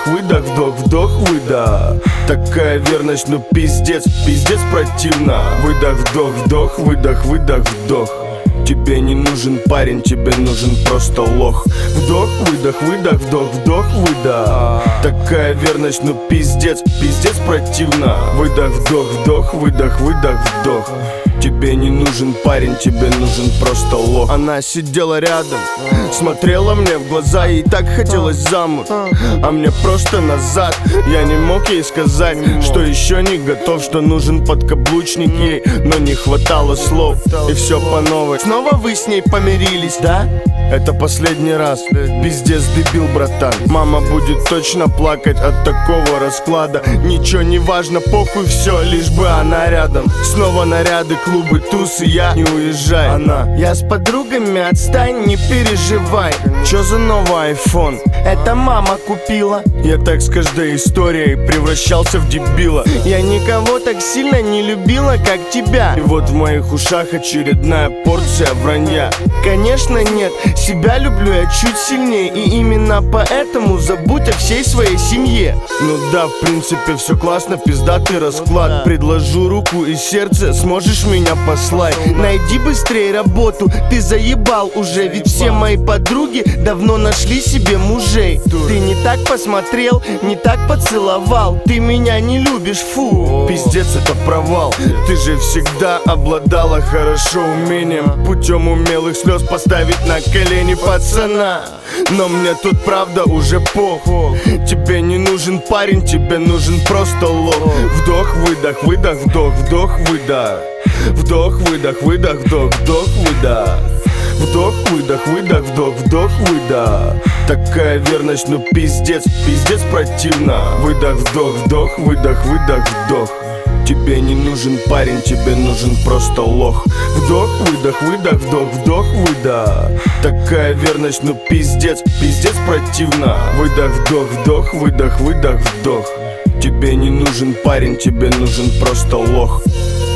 выдох, вдох, вдох, выдох. Такая верность, ну пиздец, пиздец противно. Выдох, вдох, вдох, выдох, выдох, вдох. Тебе не нужен парень, тебе нужен просто лох. Вдох, выдох, выдох, вдох, вдох, выдох. Такая верность, ну пиздец, пиздец противно. Выдох, вдох, вдох, выдох, выдох, вдох. Тебе не нужен парень, тебе нужен просто лох. Она сидела рядом, смотрела мне в глаза, ей так хотелось замуж, а мне просто назад. Я не мог ей сказать, что еще не готов, что нужен подкаблучник ей, но не хватало слов, и все по новой. Снова вы с ней помирились, да? Это последний раз, пиздец дебил, братан. Мама будет точно плакать от такого расклада. Ничего не важно, похуй, все, лишь бы она рядом. Снова наряды, клубы, тусы, я не уезжай. Она: я с подругами, отстань, не переживай. Чё за новый iPhone? Это мама купила. Я так с каждой историей превращался в дебила. Я никого так сильно не любила, как тебя. И вот в моих ушах очередная порция вранья. Конечно нет, себя люблю я чуть сильнее, и именно поэтому забудь о всей своей семье. Ну да, в принципе все классно, пиздатый расклад. Предложу руку и сердце, сможешь меня послать. Найди быстрее работу, ты заебал уже, ведь все мои подруги давно нашли себе мужей. Ты не так посмотрел, не так поцеловал, ты меня не любишь, фу. Пиздец, это провал. Ты же всегда обладала хорошо умением путем умелых слез поставить на колени пацана. Но мне тут правда уже похуй. Тебе не нужен парень, тебе нужен просто лох. Вдох, выдох, выдох, вдох, вдох, выдох. Вдох, выдох, выдох, вдох, вдох, выдох. Вдох, выдох, выдох, вдох, вдох, выдох. Такая верность, ну пиздец, пиздец противно. Выдох, вдох, вдох, выдох, выдох, вдох. Тебе не нужен парень, тебе нужен просто лох. Вдох, выдох, выдох, вдох, вдох, выдох. Такая верность, ну пиздец, пиздец противно. Выдох, вдох, вдох, выдох, выдох, вдох. Тебе не нужен парень, тебе нужен просто лох.